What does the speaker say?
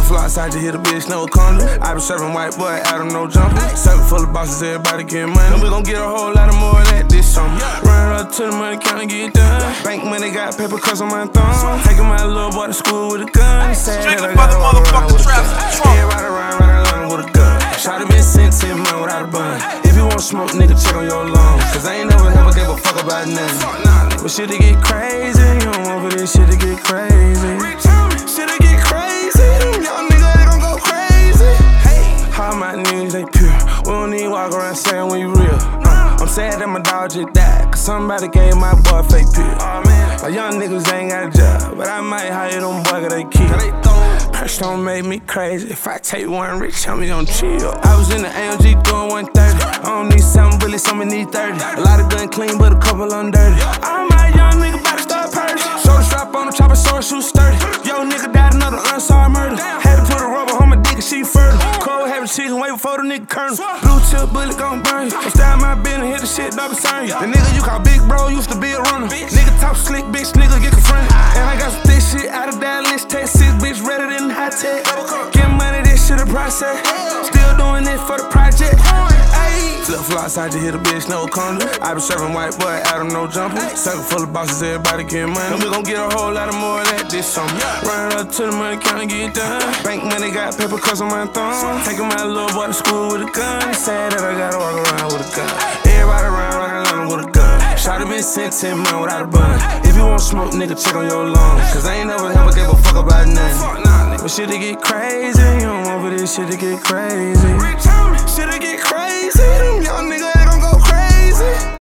fly outside, you hit a bitch, no condom. I been serving white boy, Adam, no jumper. Circle full of bosses, everybody get money. And we gon' get a whole lot of more of that this summer. Run up to the money, counting, get done. Bank money, got paper cuts on my thumb. Taking my little boy to school with a gun. Sad that I gotta walk around with a gun. Everybody around along with a gun. Shawty been sent 10 months without a bun. If you want smoke, nigga, check on your lungs. Cause I ain't never gave a fuck about nothing. But shit to get crazy, you don't want for this shit to get crazy. Shit to get crazy, young nigga, they gon' go crazy. All my niggas, they pure. We don't need walk around saying we real. I'm sad that my dog just died, cause somebody gave my boy fake pill. My young niggas ain't got a job, but I might hire them boys cause they kill. Purse don't make me crazy. If I take one rich, I'm gon' chill. I was in the AMG doing 130. I don't need 7 bullets, some need 30. A lot of gun clean, but a couple of them dirty. All my young nigga bout to start purse. Shoulder strap on the chopper, sword shoot sturdy. Yo nigga died another unsolved murder. Had to put a rubber on my dick and she fertile. Cold having chicken, wait before the nigga kernel. Blue chip bullet gon' burn you. I'm style my business, hit the shit, don't concern you. The nigga you call big bro used to be a runner. Nigga talk slick, bitch, nigga get confronted. And I got some thick shit out of Dallas, Texas, bitch, redder than high tech. Get money, this shit a process. Still doing it for the project. Flip fly outside, you hit a bitch, no condom. I been serving white boy, Adam, no jumper. Circle full of bosses, everybody get money. And we gon' get a whole lot of more of that this summer. Run up to the money, counting, get done. Bank money, got paper cuts on my thumb. Taking my little boy to school with a gun. Sad that I gotta walk around with a gun. Everybody around along with a gun. Shawty been sent 10 months without a bun. If you want smoke, nigga, check on your lungs. Cause I ain't never gave a fuck about nothing. But shit to get crazy, you don't want for this shit to get crazy. Shit to get crazy, young nigga.